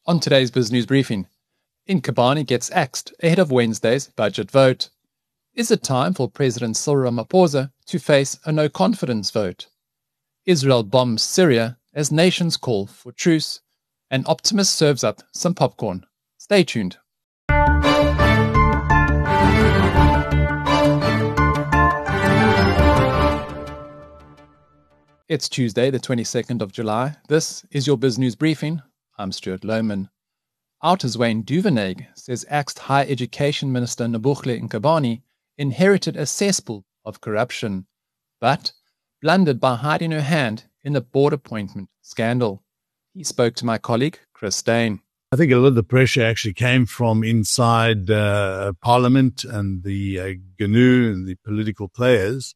On today's BizNews Briefing, Nkabani gets axed ahead of Wednesday's budget vote. Is it time for President Cyril Ramaphosa to face a no-confidence vote? Israel bombs Syria as nations call for truce, and Optimus serves up some popcorn. Stay tuned. It's Tuesday, the 22nd of July. This is your BizNews Briefing. I'm Stuart Lohman. Outa's Wayne Duvenage says axed Higher Education Minister Nobukhle Nkabani inherited a cesspool of corruption, but blundered by hiding her hand in the board appointment scandal. He spoke to my colleague, Chris Dane. I think a lot of the pressure actually came from inside Parliament and the GNU and the political players.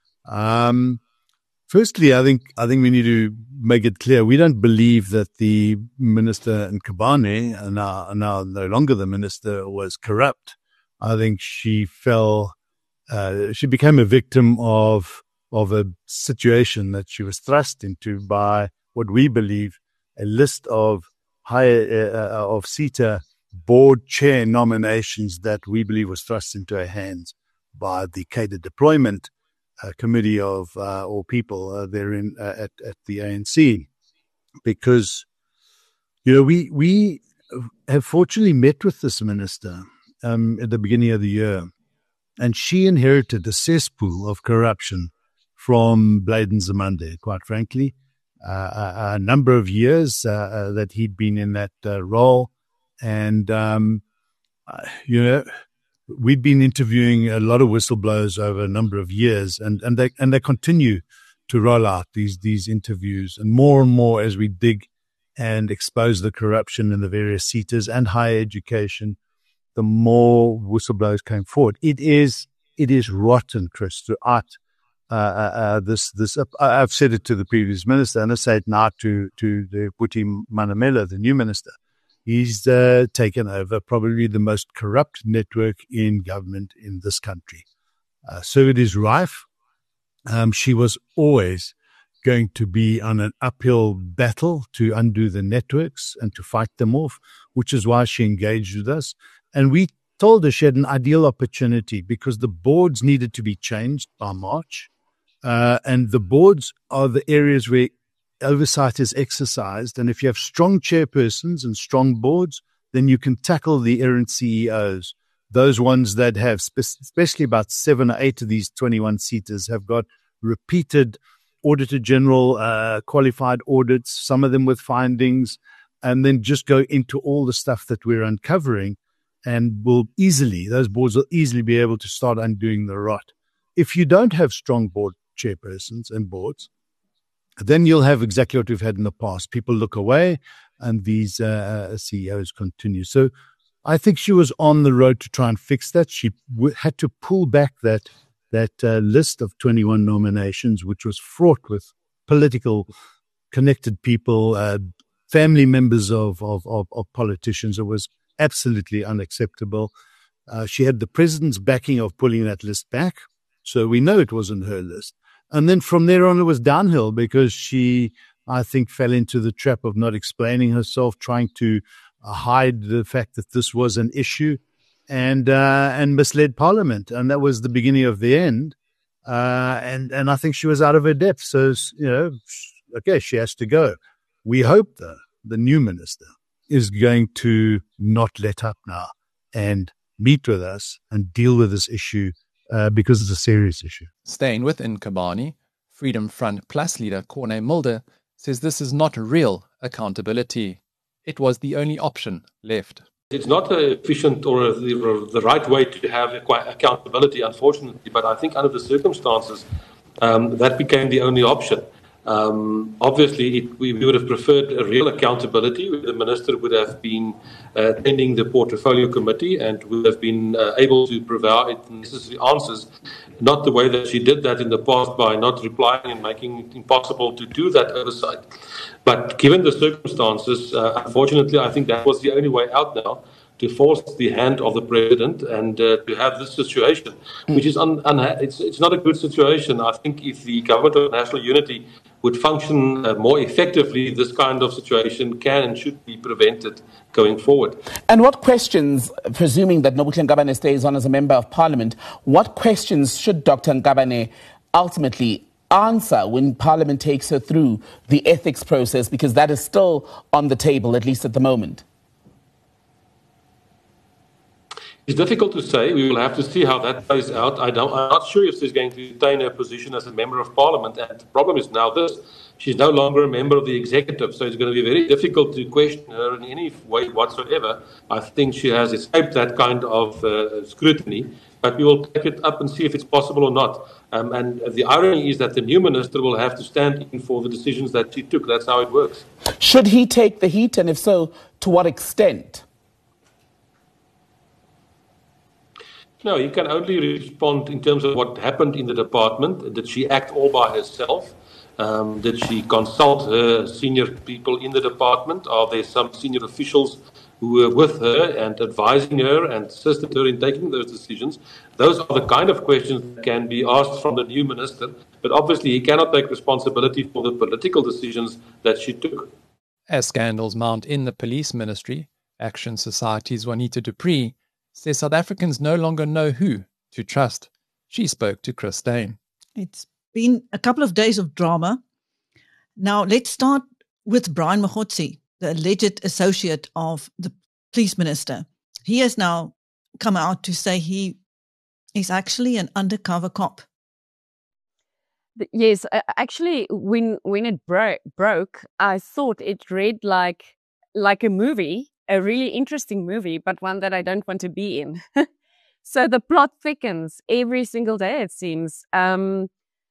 Firstly, I think we need to make it clear we don't believe that the Minister Nkabani, now no longer the minister, was corrupt. I think she became a victim of a situation that she was thrust into by what we believe a list of of SETA board chair nominations that we believe was thrust into her hands by the cadre deployment committee of or people therein at the ANC, because we have fortunately met with this minister at the beginning of the year, and she inherited a cesspool of corruption from Bladen Nzimande, quite frankly. A number of years that he'd been in that role, and we've been interviewing a lot of whistleblowers over a number of years, and they continue to roll out these interviews, and more as we dig and expose the corruption in the various SETAs and higher education, the more whistleblowers came forward. It is rotten, Chris, throughout this. I've said it to the previous minister, and I say it now to the Buti Manamela, the new minister. He's taken over probably the most corrupt network in government in this country. So it is rife. She was always going to be on an uphill battle to undo the networks and to fight them off, which is why she engaged with us. And we told her she had an ideal opportunity because the boards needed to be changed by March. And the boards are the areas where oversight is exercised, and if you have strong chairpersons and strong boards, then you can tackle the errant CEOs. Those ones that have, especially about 7 or 8 of these 21 seaters, have got repeated Auditor General qualified audits, some of them with findings, and then just go into all the stuff that we're uncovering, and those boards will easily be able to start undoing the rot. If you don't have strong board chairpersons and boards, then you'll have exactly what we've had in the past. People look away and these CEOs continue. So I think she was on the road to try and fix that. She had to pull back that list of 21 nominations, which was fraught with political connected people, family members of politicians. It was absolutely unacceptable. She had the president's backing of pulling that list back. So we know it wasn't her list. And then from there on, it was downhill because she, I think, fell into the trap of not explaining herself, trying to hide the fact that this was an issue, and misled Parliament. And that was the beginning of the end. And I think she was out of her depth. So, okay, she has to go. We hope, though, the new minister is going to not let up now and meet with us and deal with this issue. Because it's a serious issue. Staying with Nkabani, Freedom Front Plus leader Corne Mulder says this is not real accountability. It was the only option left. It's not efficient or the right way to have accountability, unfortunately, but I think under the circumstances, that became the only option. Obviously, we would have preferred a real accountability. The minister would have been attending the portfolio committee and would have been able to provide necessary answers, not the way that she did that in the past by not replying and making it impossible to do that oversight. But given the circumstances, unfortunately, I think that was the only way out now, to force the hand of the president and to have this situation, which is it's not a good situation. I think if the government of national unity would function more effectively, this kind of situation can and should be prevented going forward. And what questions, presuming that Nobukhle Ngabane stays on as a member of parliament, what questions should Dr. Ngabane ultimately answer when Parliament takes her through the ethics process, because that is still on the table, at least at the moment? It's difficult to say. We will have to see how that plays out. I'm not sure if she's going to retain her position as a member of Parliament. And the problem is now this. She's no longer a member of the executive, so it's going to be very difficult to question her in any way whatsoever. I think she has escaped that kind of scrutiny, but we will take it up and see if it's possible or not. And the irony is that the new minister will have to stand in for the decisions that she took. That's how it works. Should he take the heat, and if so, to what extent? No, he can only respond in terms of what happened in the department. Did she act all by herself? Did she consult her senior people in the department? Are there some senior officials who were with her and advising her and assisted her in taking those decisions? Those are the kind of questions that can be asked from the new minister. But obviously, he cannot take responsibility for the political decisions that she took. As scandals mount in the police ministry, Action Society's Juanita Dupree says South Africans no longer know who to trust. She spoke to Chris Dane. It's been a couple of days of drama. Now, let's start with Brian Mogotsi, the alleged associate of the police minister. He has now come out to say he is actually an undercover cop. Yes, actually, when it broke, I thought it read like a movie, a really interesting movie, but one that I don't want to be in. So the plot thickens every single day, it seems. I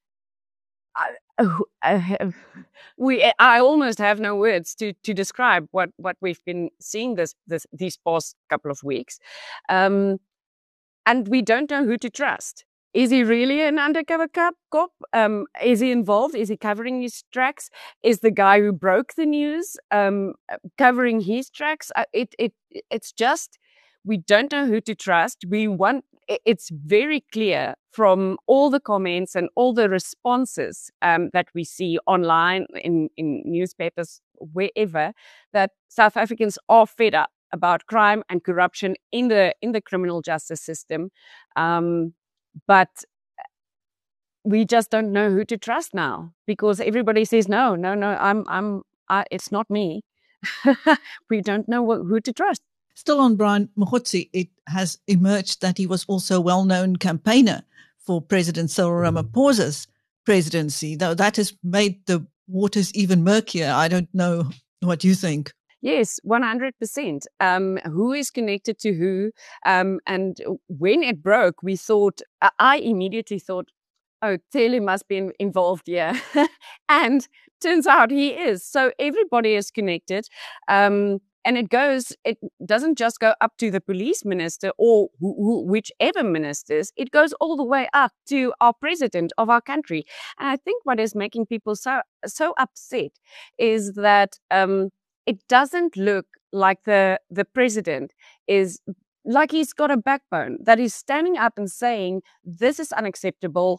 almost have no words to describe what we've been seeing these past couple of weeks. And we don't know who to trust. Is he really an undercover cop? Is he involved? Is he covering his tracks? Is the guy who broke the news covering his tracks? It's just, we don't know who to trust. It's very clear from all the comments and all the responses that we see online, in newspapers, wherever, that South Africans are fed up about crime and corruption in the criminal justice system. But we just don't know who to trust now, because everybody says, no, it's not me. We don't know who to trust. Still on Brian Mogotsi, it has emerged that he was also a well-known campaigner for President Cyril Ramaphosa's presidency, though that has made the waters even murkier. I don't know what you think. Yes, 100%. Who is connected to who? And when it broke, I immediately thought, oh, Tele must be involved here. And turns out he is. So everybody is connected. And it doesn't just go up to the police minister or whichever ministers, it goes all the way up to our president of our country. And I think what is making people so upset is that it doesn't look like the president is, like he's got a backbone, that he's standing up and saying, this is unacceptable.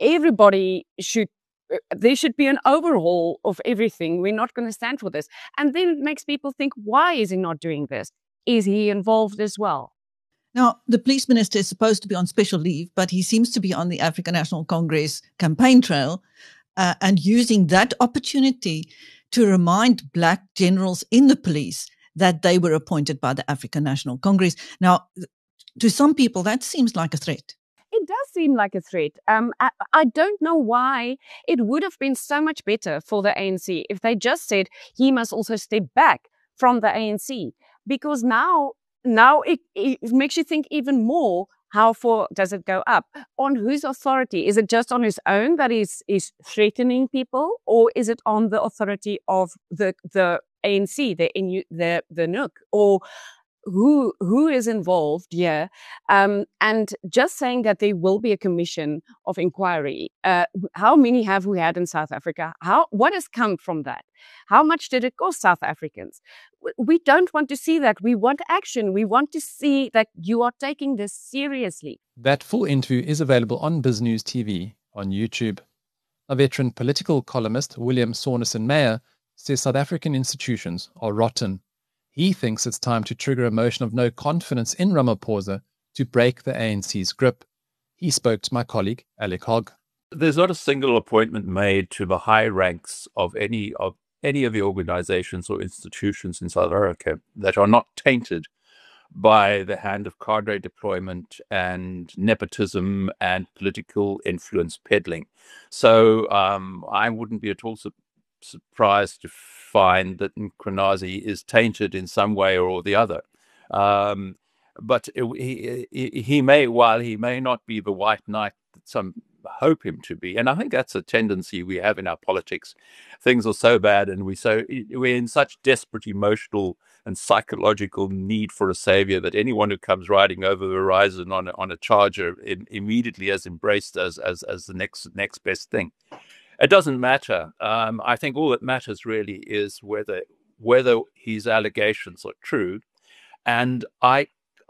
There should be an overhaul of everything. We're not going to stand for this. And then it makes people think, why is he not doing this? Is he involved as well? Now, the police minister is supposed to be on special leave, but he seems to be on the African National Congress campaign trail and using that opportunity to remind black generals in the police that they were appointed by the African National Congress. Now, to some people, that seems like a threat. It does seem like a threat. I don't know why. It would have been so much better for the ANC if they just said he must also step back from the ANC, because now it makes you think even more. How far does it go up? On whose authority? Is it just on his own that is threatening people, or is it on the authority of the ANC, the NUK, or who is involved here? And just saying that there will be a commission of inquiry. How many have we had in South Africa? What has come from that? How much did it cost South Africans? We don't want to see that. We want action. We want to see that you are taking this seriously. That full interview is available on BizNews TV on YouTube. A veteran political columnist, William Saunderson-Meyer, says South African institutions are rotten. He thinks it's time to trigger a motion of no confidence in Ramaphosa to break the ANC's grip. He spoke to my colleague, Alec Hogg. There's not a single appointment made to the high ranks of any of the organizations or institutions in South Africa that are not tainted by the hand of cadre deployment and nepotism and political influence peddling. So I wouldn't be at all surprised to find that Nkonazi is tainted in some way or the other. But he may, while he may not be the white knight that some hope him to be, and I think that's a tendency we have in our politics. Things are so bad, and we're in such desperate emotional and psychological need for a savior that anyone who comes riding over the horizon on a charger immediately is embraced as the next best thing. It doesn't matter. I think all that matters really is whether his allegations are true, and I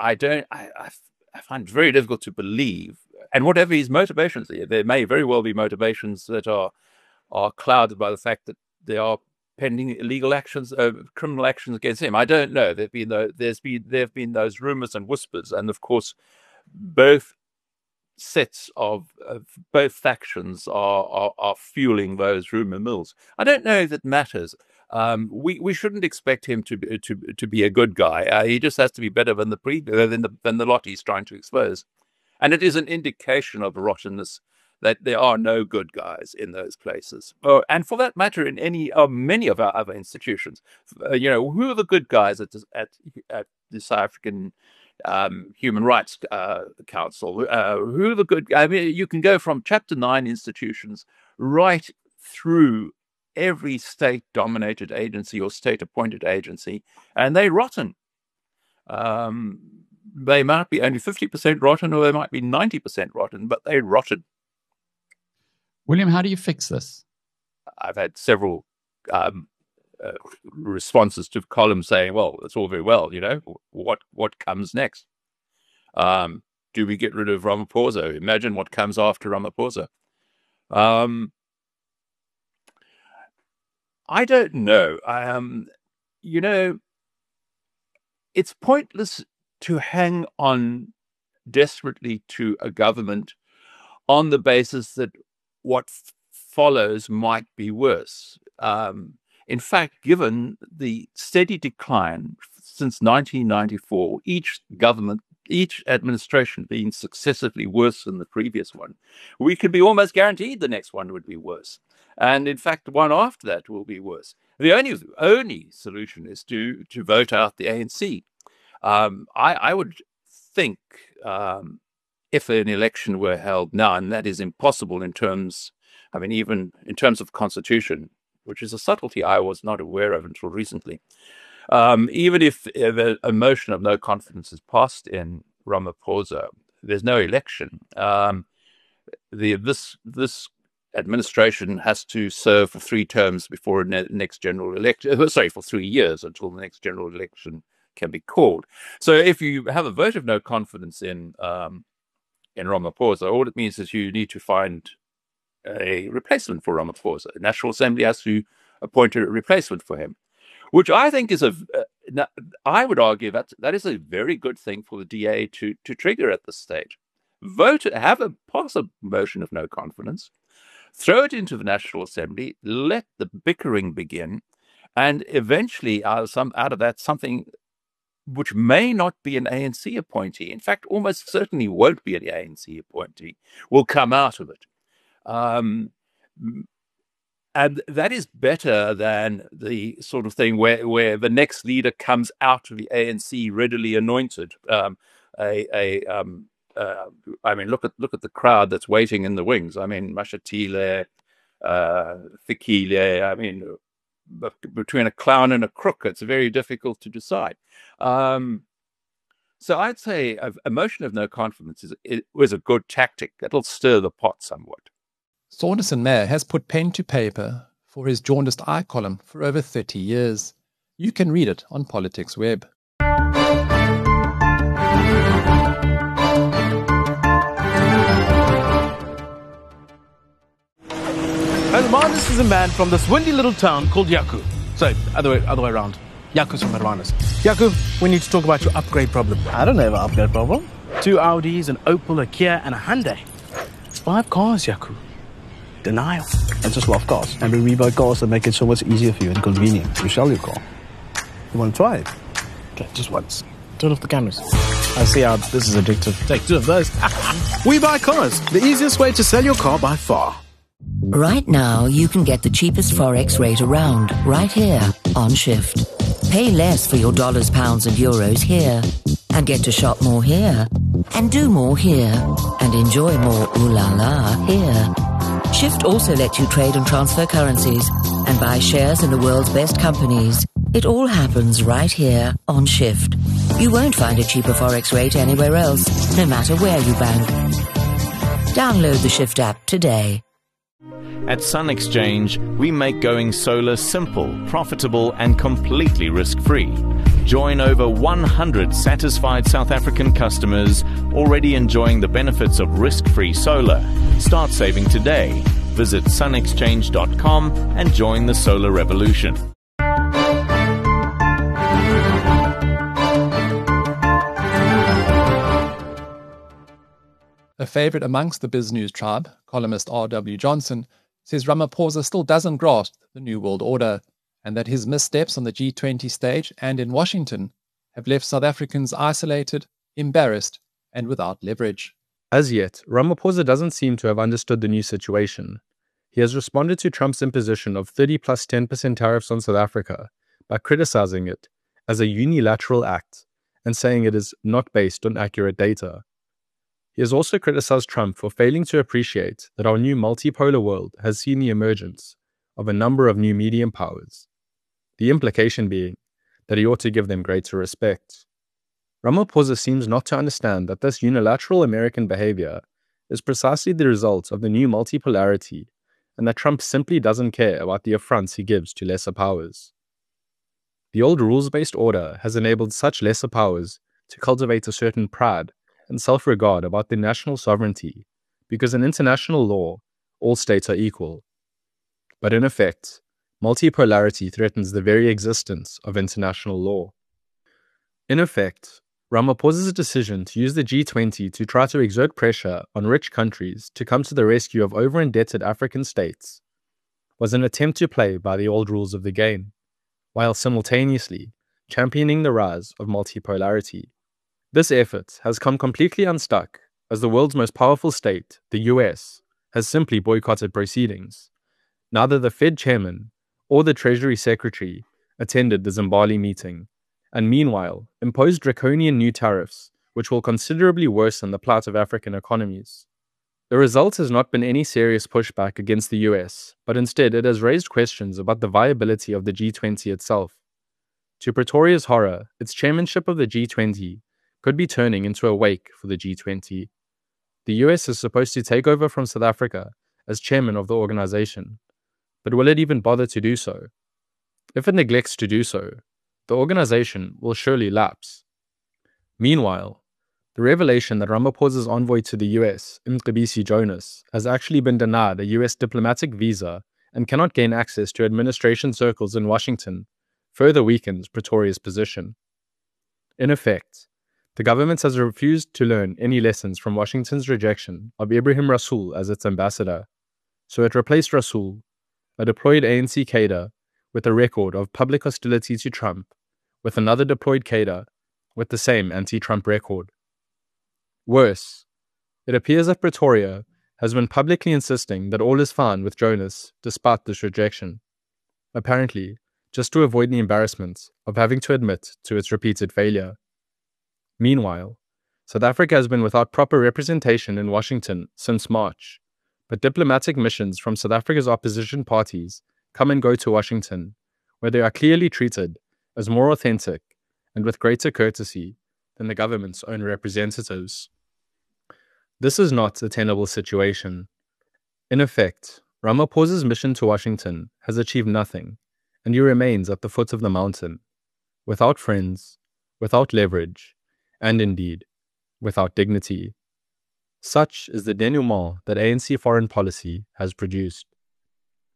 find it very difficult to believe. And whatever his motivations are, there may very well be motivations that are clouded by the fact that there are pending illegal actions, criminal actions against him. I don't know. There have been those rumors and whispers, and of course, both sets of both factions are fueling those rumor mills. I don't know if it matters. We shouldn't expect him to be a good guy. He just has to be better than the lot he's trying to expose. And it is an indication of rottenness that there are no good guys in those places. And for that matter, in many of our other institutions, who are the good guys at the South African Human Rights Council? Who are the good? I mean, you can go from Chapter 9 institutions right through every state-dominated agency or state-appointed agency, and they're rotten. They might be only 50% rotten, or they might be 90% rotten, but they're rotten. William, how do you fix this? I've had several responses to columns saying, well, it's all very well, what comes next? Do we get rid of Ramaphosa? Imagine what comes after Ramaphosa. I don't know. It's pointless to hang on desperately to a government on the basis that what follows might be worse. In fact, given the steady decline since 1994, each administration being successively worse than the previous one, we could be almost guaranteed the next one would be worse. And in fact, the one after that will be worse. The only solution is to vote out the ANC. I would think if an election were held now, and that is impossible even in terms of constitution, which is a subtlety I was not aware of until recently, even if a motion of no confidence is passed in Ramaphosa, there's no election. This administration has to serve for 3 terms before next general election. Sorry, for 3 years until the next general election can be called. So if you have a vote of no confidence in Ramaphosa, all it means is you need to find a replacement for Ramaphosa. The National Assembly has to appoint a replacement for him, which I think is I would argue that is a very good thing for the DA to trigger at this stage. Pass a motion of no confidence, throw it into the National Assembly, let the bickering begin, and eventually out of that something which may not be an ANC appointee, in fact, almost certainly won't be an ANC appointee, will come out of it. And that is better than the sort of thing where the next leader comes out of the ANC readily anointed. Look at the crowd that's waiting in the wings. I mean, Mashatile, Fikile. Between a clown and a crook, it's very difficult to decide. So I'd say a motion of no confidence was a good tactic. That'll stir the pot somewhat. Saunderson-Meyer has put pen to paper for his Jaundiced Eye column for over 30 years. You can read it on Politics Web. Hermanus is a man from this windy little town called Yaku. Sorry, other way around. Yaku's from Hermanus. Yaku, we need to talk about your upgrade problem. I don't have an upgrade problem. 2 Audis, an Opel, a Kia, and a Hyundai. It's 5 cars, Yaku. Denial. I just love cars. And we buy cars that make it so much easier for you and convenient to sell your car. You want to try it? Okay, just once. Turn off the cameras. I see how this is addictive. Take 2 of those. We Buy Cars, the easiest way to sell your car by far. Right now, you can get the cheapest Forex rate around, right here, on Shift. Pay less for your dollars, pounds, and euros here. And get to shop more here. And do more here. And enjoy more ooh la la here. Shift also lets you trade and transfer currencies and buy shares in the world's best companies. It all happens right here on Shift. You won't find a cheaper Forex rate anywhere else, no matter where you bank. Download the Shift app today. At Sun Exchange, we make going solar simple, profitable, and completely risk-free. Join over 100 satisfied South African customers already enjoying the benefits of risk-free solar. Start saving today. Visit sunexchange.com and join the solar revolution. A favourite amongst the Biz News tribe, columnist R.W. Johnson, says Ramaphosa still doesn't grasp the New World Order and that his missteps on the G20 stage and in Washington have left South Africans isolated, embarrassed, and without leverage. As yet, Ramaphosa doesn't seem to have understood the new situation. He has responded to Trump's imposition of 30 plus 10% tariffs on South Africa by criticizing it as a unilateral act and saying it is not based on accurate data. He has also criticized Trump for failing to appreciate that our new multipolar world has seen the emergence of a number of new medium powers, the implication being that he ought to give them greater respect. Ramaphosa seems not to understand that this unilateral American behavior is precisely the result of the new multipolarity and that Trump simply doesn't care about the affronts he gives to lesser powers. The old rules-based order has enabled such lesser powers to cultivate a certain pride and self-regard about their national sovereignty, because in international law, all states are equal. But in effect, multipolarity threatens the very existence of international law. In effect, Ramaphosa's decision to use the G20 to try to exert pressure on rich countries to come to the rescue of over-indebted African states was an attempt to play by the old rules of the game, while simultaneously championing the rise of multipolarity. This effort has come completely unstuck as the world's most powerful state, the US, has simply boycotted proceedings. Neither the Fed chairman or the Treasury Secretary attended the Zimbabwe meeting, and meanwhile imposed draconian new tariffs, which will considerably worsen the plight of African economies. The result has not been any serious pushback against the US, but instead it has raised questions about the viability of the G20 itself. To Pretoria's horror, its chairmanship of the G20 could be turning into a wake for the G20. The US is supposed to take over from South Africa as chairman of the organization, but will it even bother to do so? If it neglects to do so, the organization will surely lapse. Meanwhile, the revelation that Ramaphosa's envoy to the US, Mcebisi Jonas, has actually been denied a US diplomatic visa and cannot gain access to administration circles in Washington further weakens Pretoria's position. In effect, the government has refused to learn any lessons from Washington's rejection of Ibrahim Rasool as its ambassador, so it replaced Rasool, a deployed ANC cadre with a record of public hostility to Trump, with another deployed cadre with the same anti-Trump record. Worse, it appears that Pretoria has been publicly insisting that all is fine with Jonas despite this rejection, apparently just to avoid the embarrassment of having to admit to its repeated failure. Meanwhile, South Africa has been without proper representation in Washington since March, but diplomatic missions from South Africa's opposition parties come and go to Washington, where they are clearly treated as more authentic and with greater courtesy than the government's own representatives. This is not a tenable situation. In effect, Ramaphosa's mission to Washington has achieved nothing, and he remains at the foot of the mountain, without friends, without leverage, and indeed, without dignity. Such is the denouement that ANC foreign policy has produced.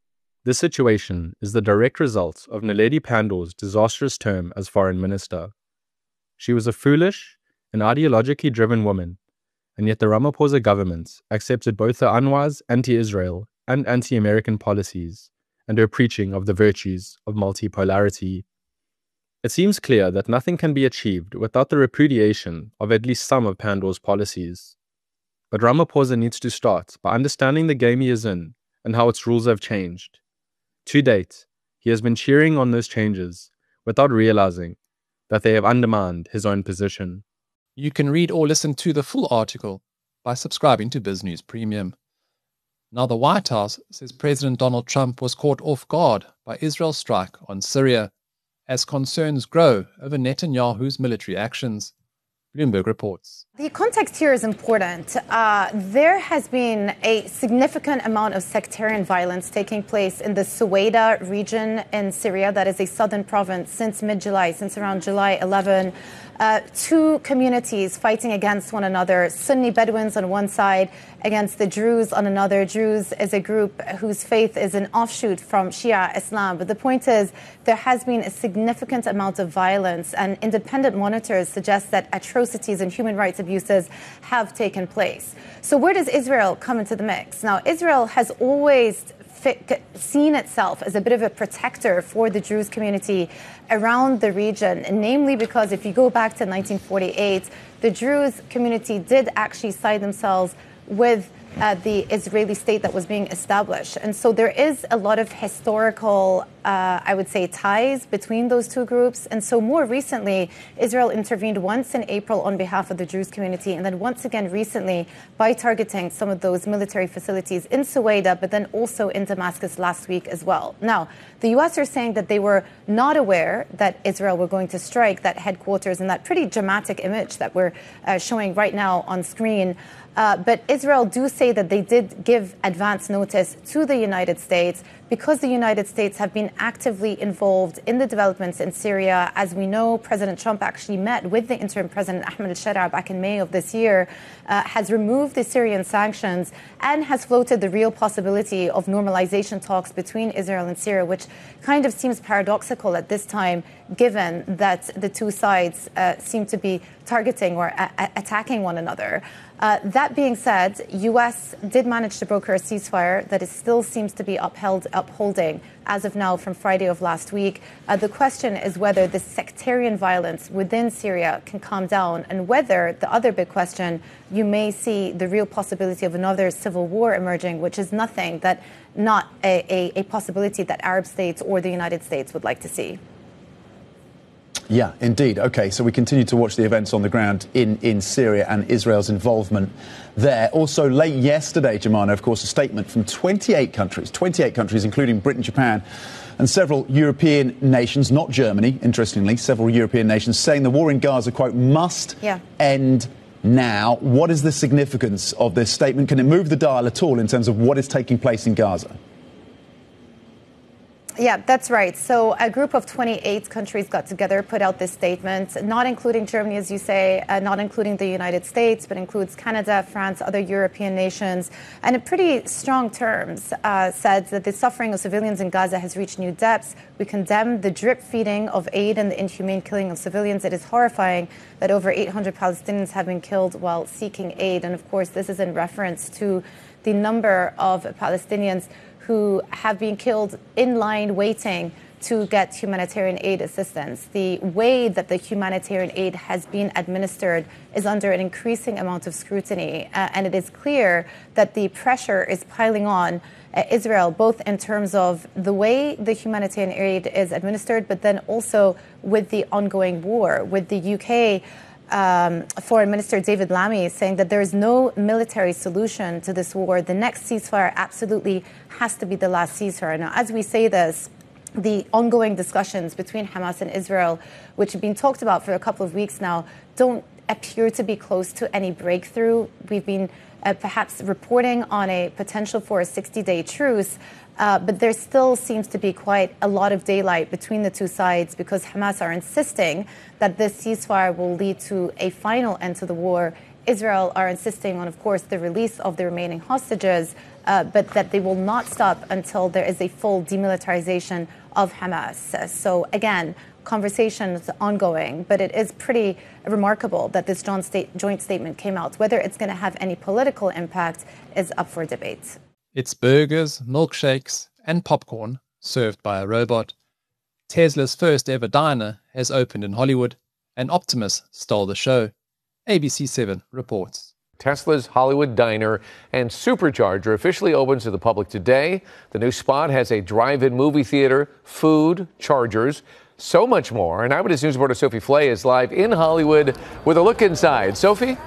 This situation is the direct result of Naledi Pandor's disastrous term as foreign minister. She was a foolish and ideologically driven woman, and yet the Ramaphosa government accepted both her unwise anti-Israel and anti-American policies and her preaching of the virtues of multipolarity. It seems clear that nothing can be achieved without the repudiation of at least some of Pandor's policies. But Ramaphosa needs to start by understanding the game he is in and how its rules have changed. To date, he has been cheering on those changes without realizing that they have undermined his own position. You can read or listen to the full article by subscribing to BizNews Premium. Now, the White House says President Donald Trump was caught off guard by Israel's strike on Syria as concerns grow over Netanyahu's military actions. Bloomberg reports. The context here is important. There has been a significant amount of sectarian violence taking place in the Suwaida region in Syria, that is a southern province, since mid-July, since around July 11. Two communities fighting against one another, Sunni Bedouins on one side against the Druze on another. Druze is a group whose faith is an offshoot from Shia Islam. But the point is, there has been a significant amount of violence, and independent monitors suggest that atrocities and human rights abuses have taken place. So where does Israel come into the mix? Now, Israel has always seen itself as a bit of a protector for the Druze community around the region, namely because if you go back to 1948, the Druze community did actually side themselves with the Israeli state that was being established. And so there is a lot of historical, I would say, ties between those two groups. And so more recently, Israel intervened once in April on behalf of the Druze community, and then once again recently by targeting some of those military facilities in Suwaida, but then also in Damascus last week as well. Now, the U.S. are saying that they were not aware that Israel were going to strike that headquarters in that pretty dramatic image that we're showing right now on screen. But Israel do say that they did give advance notice to the United States because the United States have been actively involved in the developments in Syria. As we know, President Trump actually met with the interim president, Ahmed al-Sharaa, back in May of this year, has removed the Syrian sanctions and has floated the real possibility of normalization talks between Israel and Syria, which kind of seems paradoxical at this time, given that the two sides seem to be targeting or attacking one another. That being said, U.S. did manage to broker a ceasefire that still seems to be upholding as of now from Friday of last week. The question is whether the sectarian violence within Syria can calm down, and whether, the other big question, you may see the real possibility of another civil war emerging, which is not a possibility that Arab states or the United States would like to see. Yeah, indeed. OK, so we continue to watch the events on the ground in Syria and Israel's involvement there. Also, late yesterday, Jemana, of course, a statement from 28 countries, including Britain, Japan and several European nations, not Germany, interestingly, several European nations, saying the war in Gaza, quote, must end now. What is the significance of this statement? Can it move the dial at all in terms of what is taking place in Gaza? Yeah, that's right. So a group of 28 countries got together, put out this statement, not including Germany, as you say, not including the United States, but includes Canada, France, other European nations, and in pretty strong terms said that the suffering of civilians in Gaza has reached new depths. We condemn the drip feeding of aid and the inhumane killing of civilians. It is horrifying that over 800 Palestinians have been killed while seeking aid. And of course, this is in reference to the number of Palestinians who have been killed in line waiting to get humanitarian aid assistance. The way that the humanitarian aid has been administered is under an increasing amount of scrutiny. And it is clear that the pressure is piling on Israel, both in terms of the way the humanitarian aid is administered, but then also with the ongoing war, with the UK Foreign Minister David Lammy saying that there is no military solution to this war. The next ceasefire absolutely has to be the last ceasefire. Now, as we say this, the ongoing discussions between Hamas and Israel, which have been talked about for a couple of weeks now, don't appear to be close to any breakthrough. We've been perhaps reporting on a potential for a 60-day truce. But there still seems to be quite a lot of daylight between the two sides because Hamas are insisting that this ceasefire will lead to a final end to the war Israel are insisting on, of course, the release of the remaining hostages, but that they will not stop until there is a full demilitarization of Hamas. So again, conversations ongoing, but it is pretty remarkable that this joint statement came out. Whether it's going to have any political impact is up for debate. It's burgers, milkshakes, and popcorn served by a robot. Tesla's first ever diner has opened in Hollywood, and Optimus stole the show. ABC7 reports. Tesla's Hollywood Diner and Supercharger officially opens to the public today. The new spot has a drive-in movie theater, food, chargers, so much more. And Eyewitness News reporter Sophie Flay is live in Hollywood with a look inside. Sophie?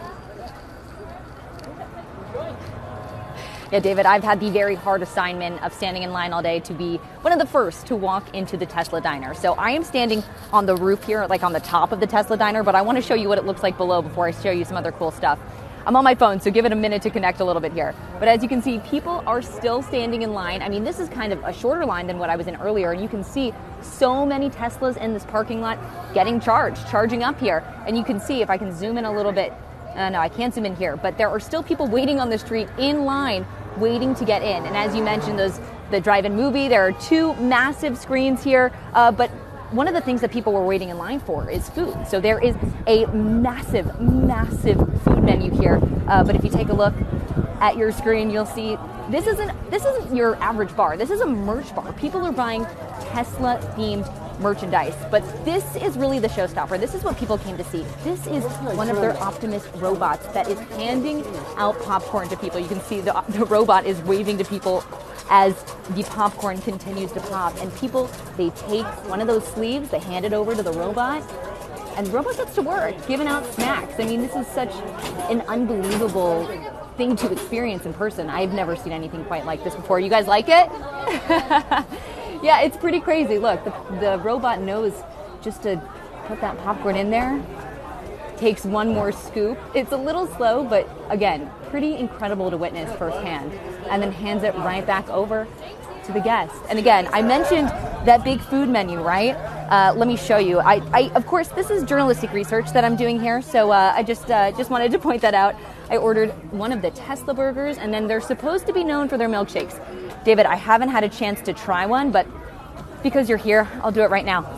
Yeah, David, I've had the very hard assignment of standing in line all day to be one of the first to walk into the Tesla Diner. So I am standing on the roof here, like on the top of the Tesla Diner, but I want to show you what it looks like below before I show you some other cool stuff. I'm on my phone, so give it a minute to connect a little bit here. But as you can see, people are still standing in line. I mean, this is kind of a shorter line than what I was in earlier, and you can see so many Teslas in this parking lot getting charging up here. And you can see, if I can zoom in a little bit, no, I can't zoom in here, but there are still people waiting on the street in line, waiting to get in. And as you mentioned, the drive-in movie, there are two massive screens here, but one of the things that people were waiting in line for is food. So there is a massive food menu here. But if you take a look at your screen, you'll see this isn't your average bar. This is a merch bar. People are buying Tesla-themed merchandise. But this is really the showstopper. This is what people came to see. This is one of their Optimus robots that is handing out popcorn to people. You can see the robot is waving to people as the popcorn continues to pop. And people, they take one of those sleeves, they hand it over to the robot, and the robot gets to work, giving out snacks. I mean, this is such an unbelievable thing to experience in person. I've never seen anything quite like this before. You guys like it? Yeah, it's pretty crazy. Look, the robot knows just to put that popcorn in there, takes one more scoop. It's a little slow, but again, pretty incredible to witness firsthand, and then hands it right back over to the guest. And again, I mentioned that big food menu, right? Let me show you. I of course, this is journalistic research that I'm doing here, so I just wanted to point that out. I ordered one of the Tesla burgers, and then they're supposed to be known for their milkshakes. David, I haven't had a chance to try one, but because you're here, I'll do it right now.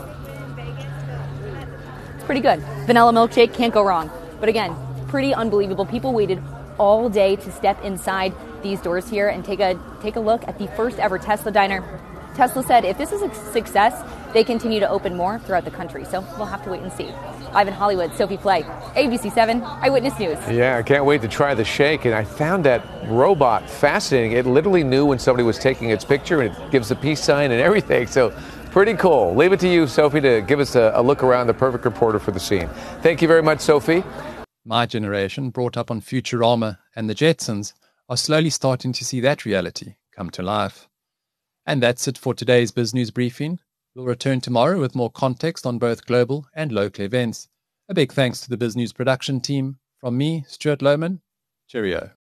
It's pretty good. Vanilla milkshake, can't go wrong. But again, pretty unbelievable. People waited all day to step inside these doors here and take a look at the first ever Tesla Diner. Tesla said if this is a success, they continue to open more throughout the country. So we'll have to wait and see. Live in Hollywood, Sophie Flay, ABC7 Eyewitness News. Yeah, I can't wait to try the shake. And I found that robot fascinating. It literally knew when somebody was taking its picture, and it gives a peace sign and everything. So pretty cool. Leave it to you, Sophie, to give us a look around, the perfect reporter for the scene. Thank you very much, Sophie. My generation, brought up on Futurama and the Jetsons, are slowly starting to see that reality come to life. And that's it for today's BizNews Briefing. We'll return tomorrow with more context on both global and local events. A big thanks to the BizNews production team. From me, Stuart Lohman. Cheerio.